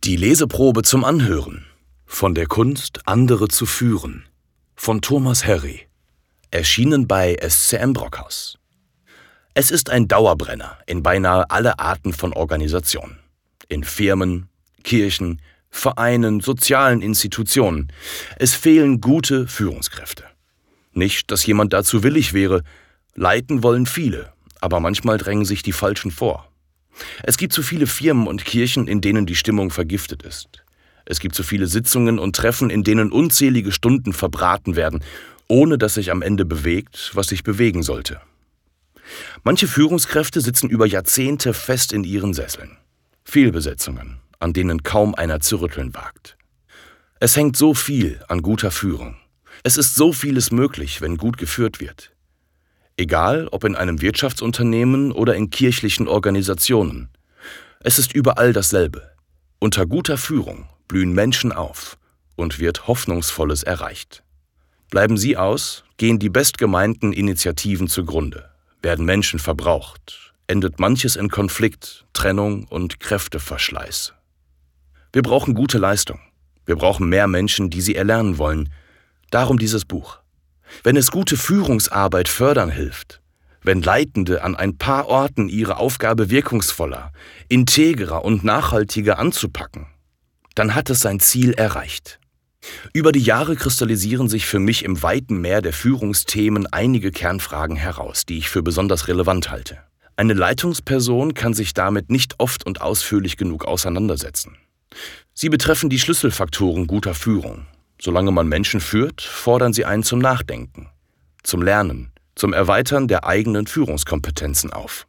Die Leseprobe zum Anhören. Von der Kunst, andere zu führen. Von Thomas Harry. Erschienen bei SCM Brockhaus. Es ist ein Dauerbrenner in beinahe alle Arten von Organisationen. In Firmen, Kirchen, Vereinen, sozialen Institutionen. Es fehlen gute Führungskräfte. Nicht, dass jemand dazu willig wäre. Leiten wollen viele, aber manchmal drängen sich die Falschen vor. Es gibt zu viele Firmen und Kirchen, in denen die Stimmung vergiftet ist. Es gibt zu viele Sitzungen und Treffen, in denen unzählige Stunden verbraten werden, ohne dass sich am Ende bewegt, was sich bewegen sollte. Manche Führungskräfte sitzen über Jahrzehnte fest in ihren Sesseln. Fehlbesetzungen, an denen kaum einer zu rütteln wagt. Es hängt so viel an guter Führung. Es ist so vieles möglich, wenn gut geführt wird. Egal, ob in einem Wirtschaftsunternehmen oder in kirchlichen Organisationen. Es ist überall dasselbe. Unter guter Führung blühen Menschen auf und wird Hoffnungsvolles erreicht. Bleiben sie aus, gehen die bestgemeinten Initiativen zugrunde, werden Menschen verbraucht, endet manches in Konflikt, Trennung und Kräfteverschleiß. Wir brauchen gute Leistung. Wir brauchen mehr Menschen, die sie erlernen wollen. Darum dieses Buch. Wenn es gute Führungsarbeit fördern hilft, wenn Leitende an ein paar Orten ihre Aufgabe wirkungsvoller, integrer und nachhaltiger anzupacken, dann hat es sein Ziel erreicht. Über die Jahre kristallisieren sich für mich im weiten Meer der Führungsthemen einige Kernfragen heraus, die ich für besonders relevant halte. Eine Leitungsperson kann sich damit nicht oft und ausführlich genug auseinandersetzen. Sie betreffen die Schlüsselfaktoren guter Führung. Solange man Menschen führt, fordern sie einen zum Nachdenken, zum Lernen, zum Erweitern der eigenen Führungskompetenzen auf.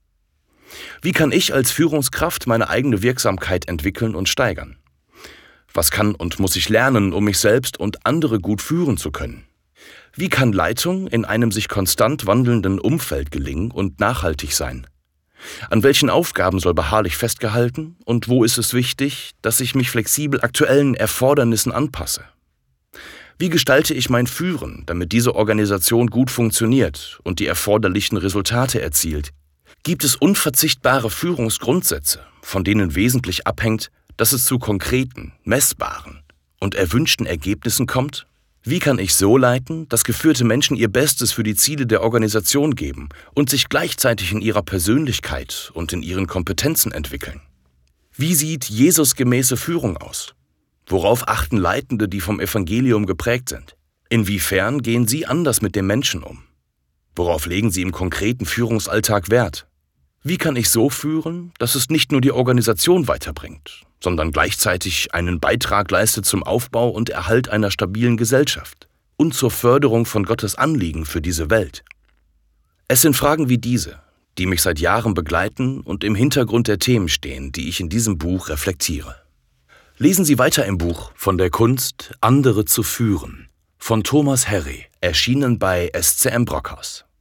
Wie kann ich als Führungskraft meine eigene Wirksamkeit entwickeln und steigern? Was kann und muss ich lernen, um mich selbst und andere gut führen zu können? Wie kann Leitung in einem sich konstant wandelnden Umfeld gelingen und nachhaltig sein? An welchen Aufgaben soll beharrlich festgehalten und wo ist es wichtig, dass ich mich flexibel aktuellen Erfordernissen anpasse? Wie gestalte ich mein Führen, damit diese Organisation gut funktioniert und die erforderlichen Resultate erzielt? Gibt es unverzichtbare Führungsgrundsätze, von denen wesentlich abhängt, dass es zu konkreten, messbaren und erwünschten Ergebnissen kommt? Wie kann ich so leiten, dass geführte Menschen ihr Bestes für die Ziele der Organisation geben und sich gleichzeitig in ihrer Persönlichkeit und in ihren Kompetenzen entwickeln? Wie sieht Jesusgemäße Führung aus? Worauf achten Leitende, die vom Evangelium geprägt sind? Inwiefern gehen sie anders mit dem Menschen um? Worauf legen sie im konkreten Führungsalltag Wert? Wie kann ich so führen, dass es nicht nur die Organisation weiterbringt, sondern gleichzeitig einen Beitrag leistet zum Aufbau und Erhalt einer stabilen Gesellschaft und zur Förderung von Gottes Anliegen für diese Welt? Es sind Fragen wie diese, die mich seit Jahren begleiten und im Hintergrund der Themen stehen, die ich in diesem Buch reflektiere. Lesen Sie weiter im Buch Von der Kunst, andere zu führen, von Thomas Harry, erschienen bei SCM Brockhaus.